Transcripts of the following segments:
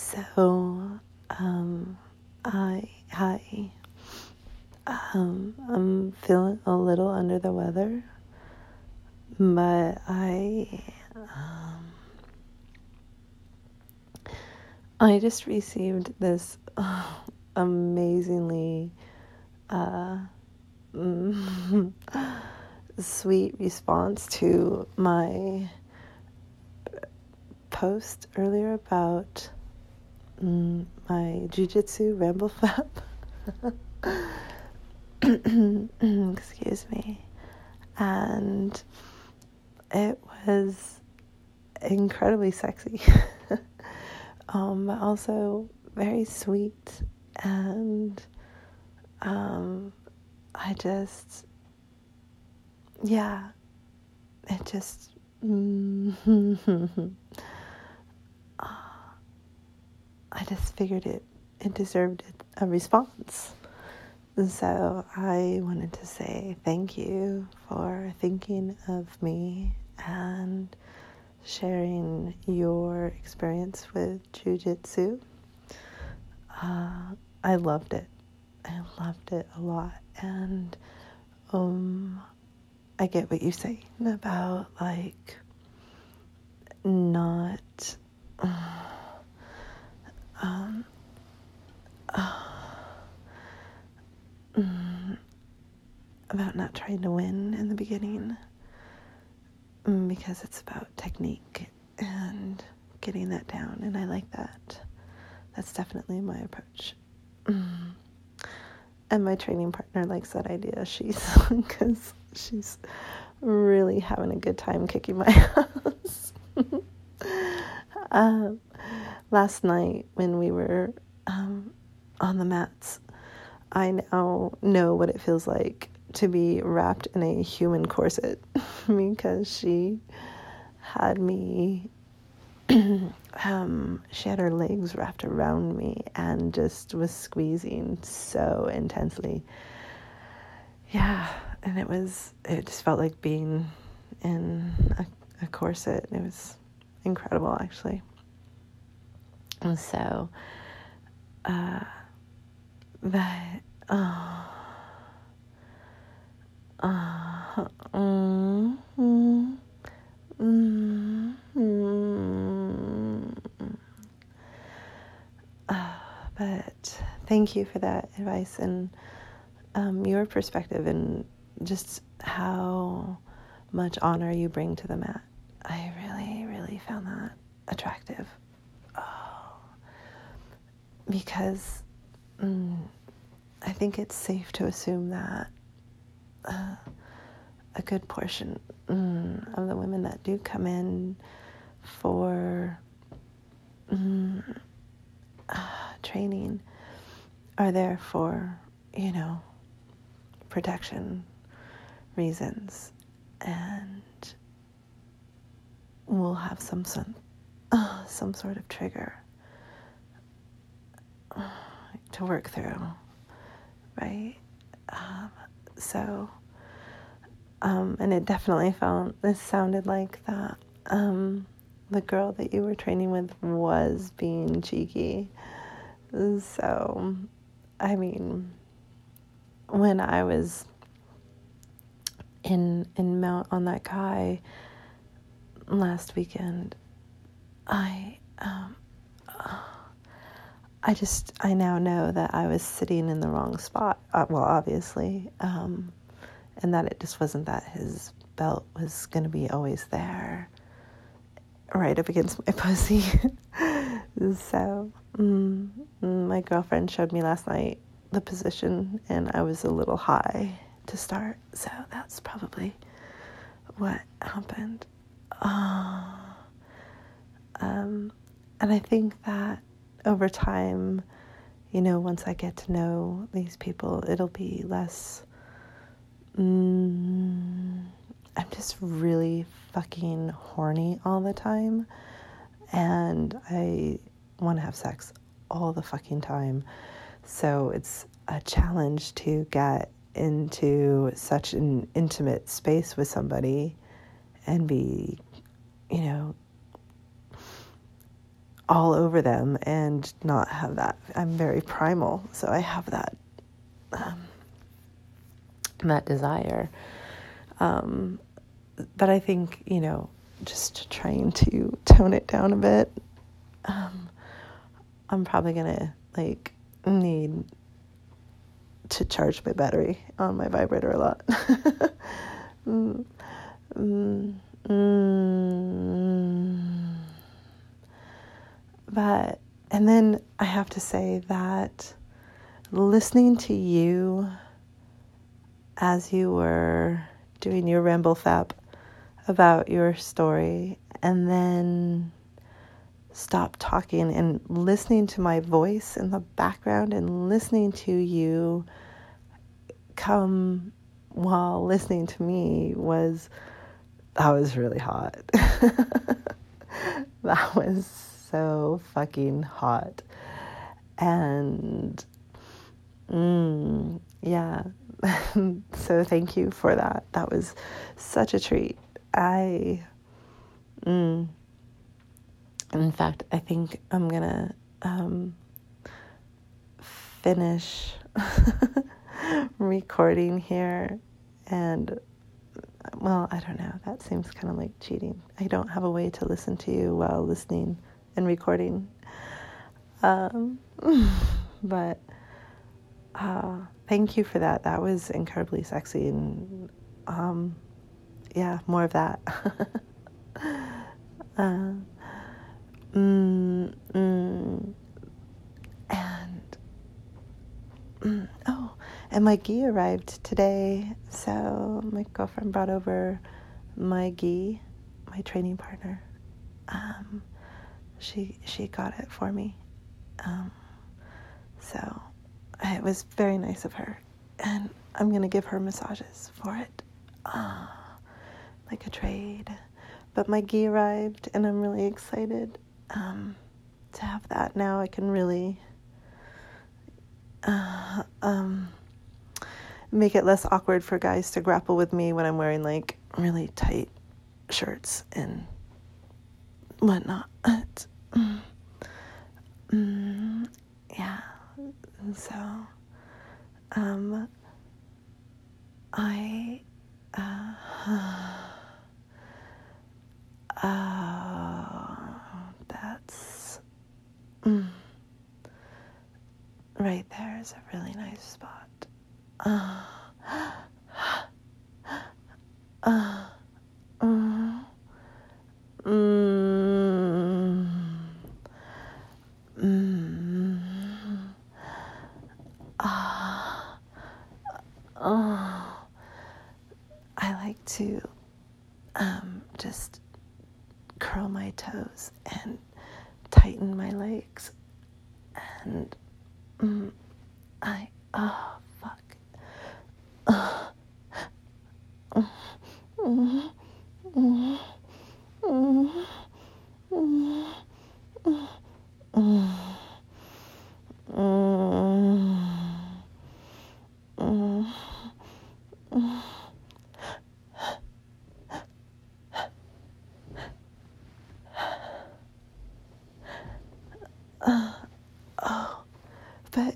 So, hi. I'm feeling a little under the weather, but I just received this amazingly sweet response to my post earlier about my jiu-jitsu ramble flap. Excuse me. And it was incredibly sexy, but also very sweet. And I just I just figured it deserved a response. So I wanted to say thank you for thinking of me and sharing your experience with jiu-jitsu. I loved it. I loved it a lot. And I get what you say about not about not trying to win in the beginning, because it's about technique and getting that down, and I like that. That's definitely my approach. And my training partner likes that idea. Because she's really having a good time kicking my ass. Last night when we were on the mats, I now know what it feels like to be wrapped in a human corset, because she had me, she had her legs wrapped around me and just was squeezing so intensely. Yeah, and it just felt like being in a corset. It was incredible, actually. And so, but thank you for that advice and your perspective and just how much honor you bring to the mat. I really, really found that attractive. Because I think it's safe to assume that a good portion of the women that do come in for training are there for, protection reasons, and will have some sort of trigger to work through, right? And it definitely sounded like that the girl that you were training with was being cheeky. So, I mean, when I was in Mount on that guy last weekend, I now know that I was sitting in the wrong spot. Well, obviously, and that it just wasn't that his belt was going to be always there, right up against my pussy. So, my girlfriend showed me last night the position, and I was a little high to start. So that's probably what happened. And I think that over time, once I get to know these people, it'll be less, I'm just really fucking horny all the time, and I want to have sex all the fucking time. So it's a challenge to get into such an intimate space with somebody and be, all over them and not have that. I'm very primal, so I have that that desire. But I think, just trying to tone it down a bit. I'm probably gonna need to charge my battery on my vibrator a lot. But, and then I have to say that listening to you as you were doing your ramble fap about your story, and then stop talking and listening to my voice in the background and listening to you come while listening to me that was really hot. That was so fucking hot. And yeah. So thank you for that. That was such a treat. In fact, I think I'm gonna finish recording here, and well, I don't know, that seems kind of like cheating. I don't have a way to listen to you while listening and recording, but thank you for that. That was incredibly sexy, and yeah, more of that. And my gi arrived today, so my girlfriend brought over my gi, my training partner. She got it for me, so it was very nice of her, and I'm gonna give her massages for it, like a trade. But my gi arrived, and I'm really excited to have that. Now I can really make it less awkward for guys to grapple with me when I'm wearing really tight shirts and whatnot. Yeah. So, that's right there is a really nice spot. I like to just curl my toes and tighten my legs, and fuck. But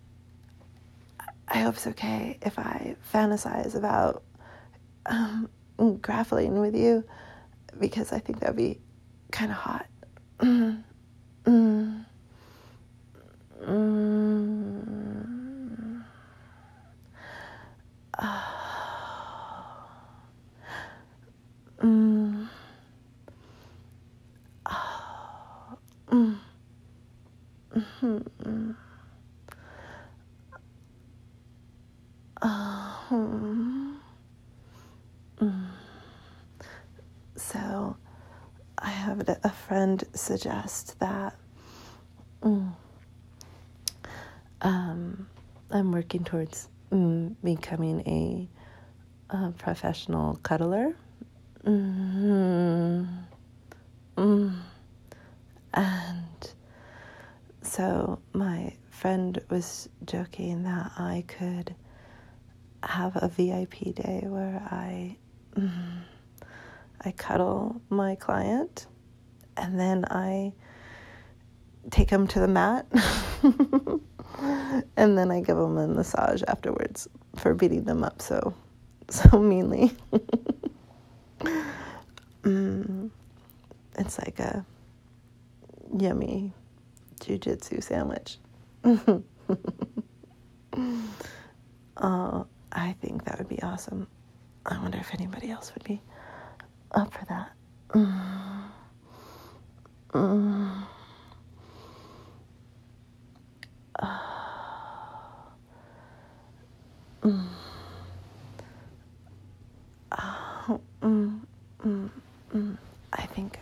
I hope it's okay if I fantasize about grappling with you, because I think that'd be kind of hot. So I have a friend suggest that I'm working towards becoming a professional cuddler. And so my friend was joking that I could have a VIP day where I cuddle my client, and then I take them to the mat. And then I give them a massage afterwards for beating them up so meanly. It's like a yummy jujitsu sandwich. I think that would be awesome. I wonder if anybody else would be up for that. I think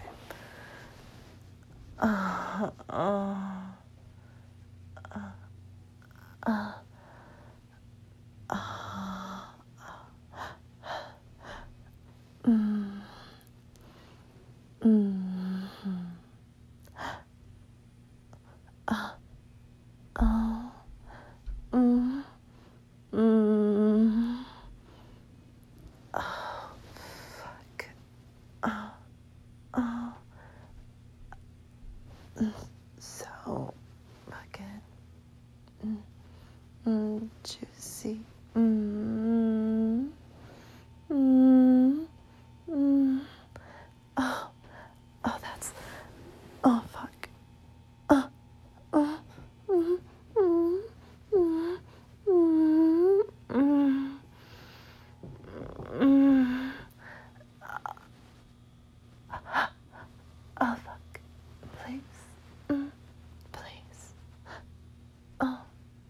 so fucking juicy. Oh, that's, oh, fuck. Oh, fuck. Please. Please. Oh.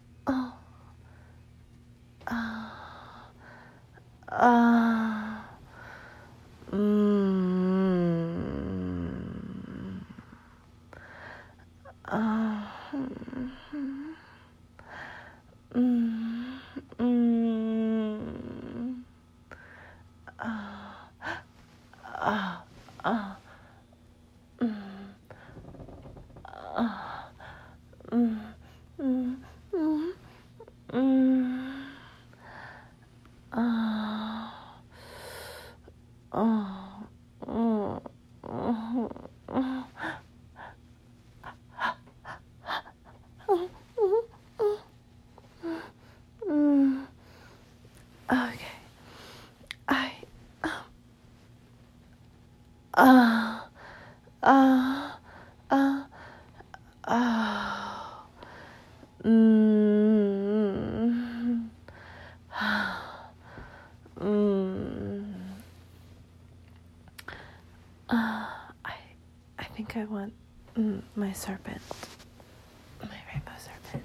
Okay. I think I want my serpent, my rainbow serpent.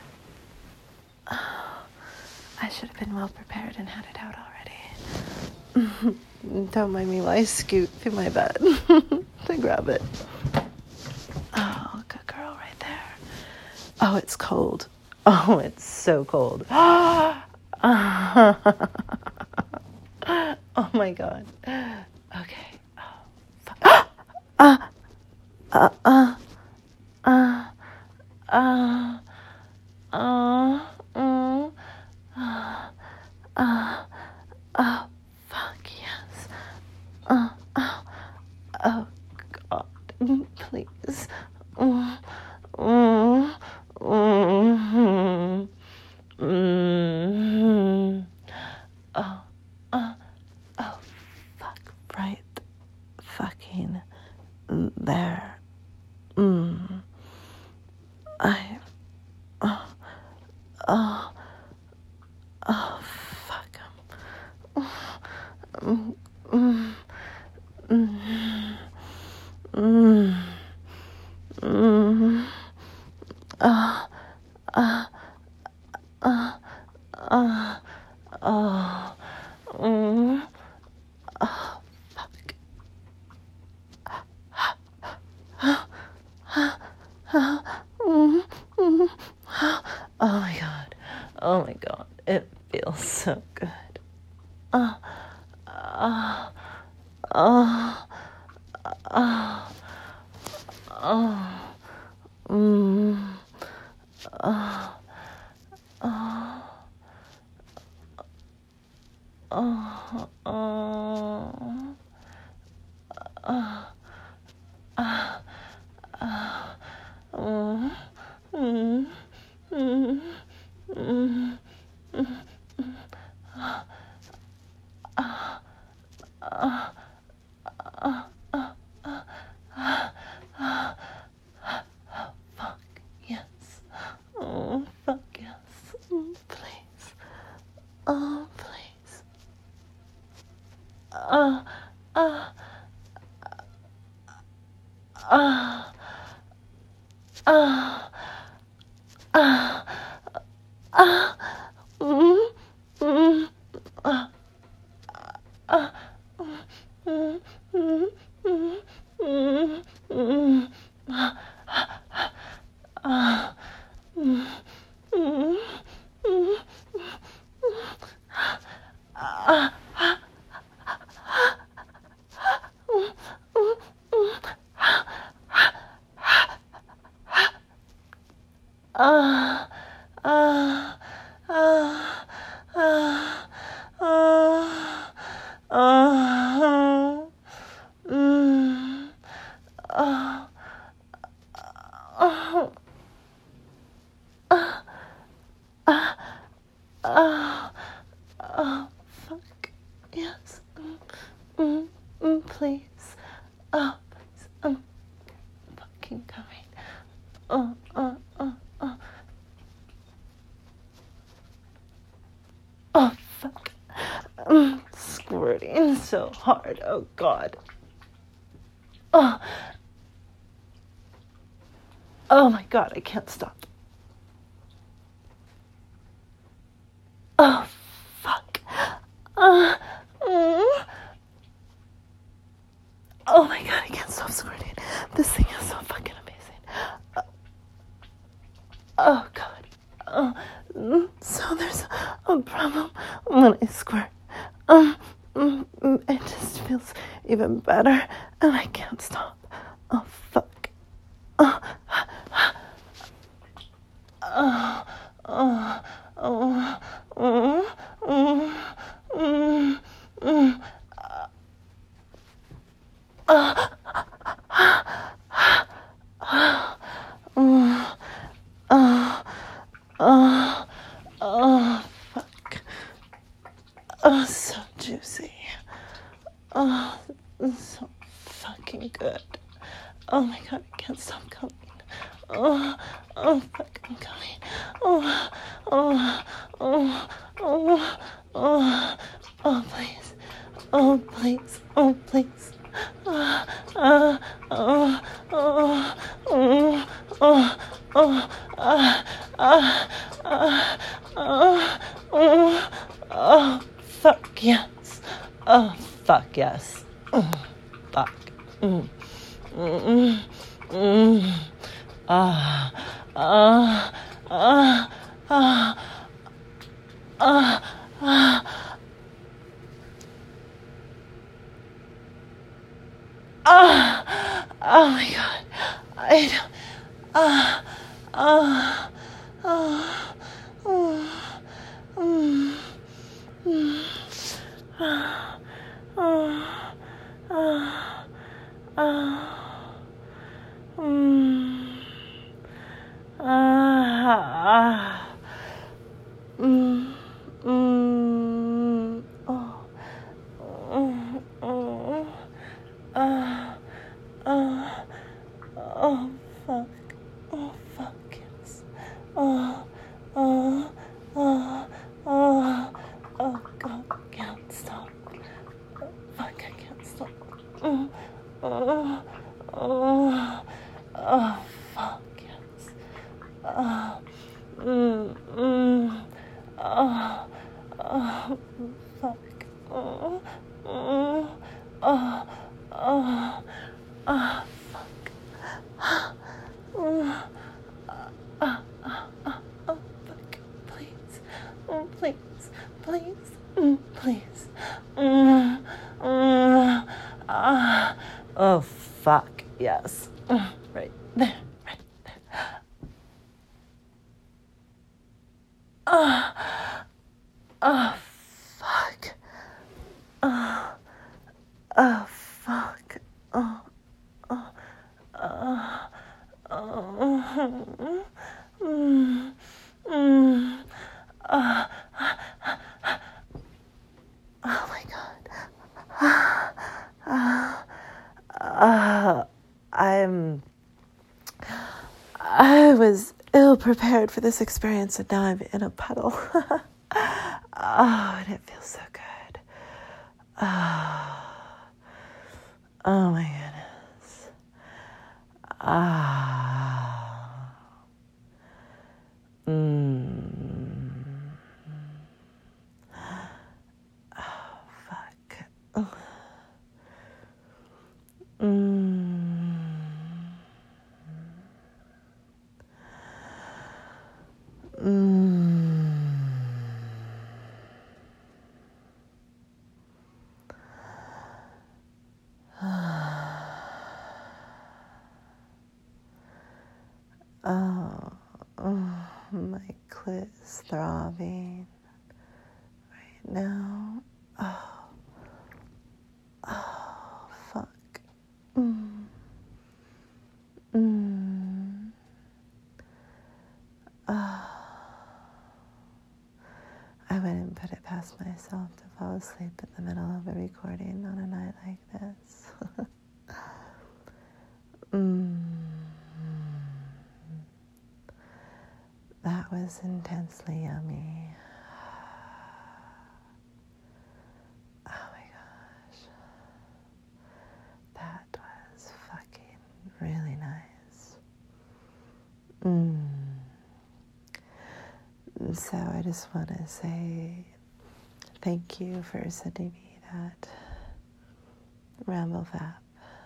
I should have been well prepared and had it out already. Don't mind me while I scoot to my bed to grab it. Oh, good girl right there. Oh, it's cold. Oh, it's so cold. Oh my God. Okay. Fuck yes. Oh God, please. Oh, fuck, right fucking there. Fuck him. Oh my God. Oh my God. It feels so good. Ah, ah, ah, ah, mm, mm, ah, ah, mm, mm, mm, mm, mm, ah, ah, mm, mm, mm, ah, ah, ah, ah, ah, ah, ah, mm, ah, ah, ah, ah, fuck, yes, please, please, I'm fucking coming, uh, uh, uh, uh, oh, fuck, squirting so hard, oh, God, oh, oh, my God, I can't stop. Oh, fuck. Mm. Oh my God, I can't stop squirting. This thing is so fucking amazing. Oh God. So there's a problem when I squirt. It just feels even better, and I can't stop. Oh fuck. Oh. Oh. Oh. Oh. Oh. Oh. Oh. Oh, fuck. Oh, so juicy. Oh, so fucking good. Oh my God, I can't stop coming. Oh, fuck, I'm coming. Oh, please. Oh, please. Oh, please. Oh, fuck yes. Oh, fuck yes. Fuck. Oh my God. I don't. Oh, fuck. Oh, fuck, yes. Oh, God, I can't stop. Fuck, I can't stop. Fuck, yes. Fuck. Fuck, please. Please. Please. Oh, fuck, yes. Right there. Oh, fuck. Oh, fuck. Oh my God. I was ill prepared for this experience, and now I'm in a puddle. And it feels so good. Oh my goodness. Ah. Mm. Oh, fuck. Mm. Mm. Oh, my clit is throbbing right now. Oh, oh, fuck. Mm. Mm. Oh. I wouldn't put it past myself to fall asleep in the middle of a recording on a night like this. mm. That was intensely yummy. Oh my gosh. That was fucking really nice. So I just want to say thank you for sending me that Ramble Vap.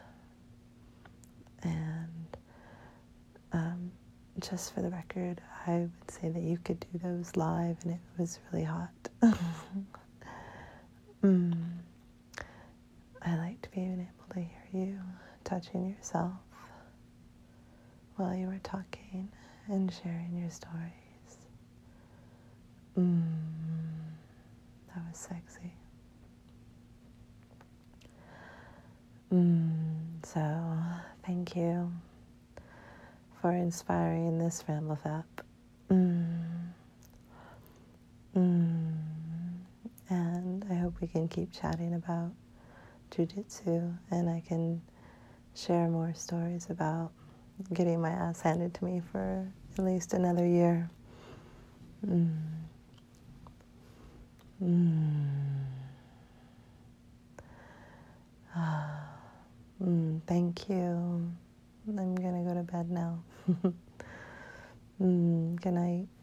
And just for the record, I would say that you could do those live and it was really hot. I liked being able to hear you touching yourself while you were talking and sharing your stories. That was sexy. So, thank you for inspiring this Ramble Vap. And I hope we can keep chatting about jujitsu and I can share more stories about getting my ass handed to me for at least another year. Thank you. I'm gonna go to bed now. Good night.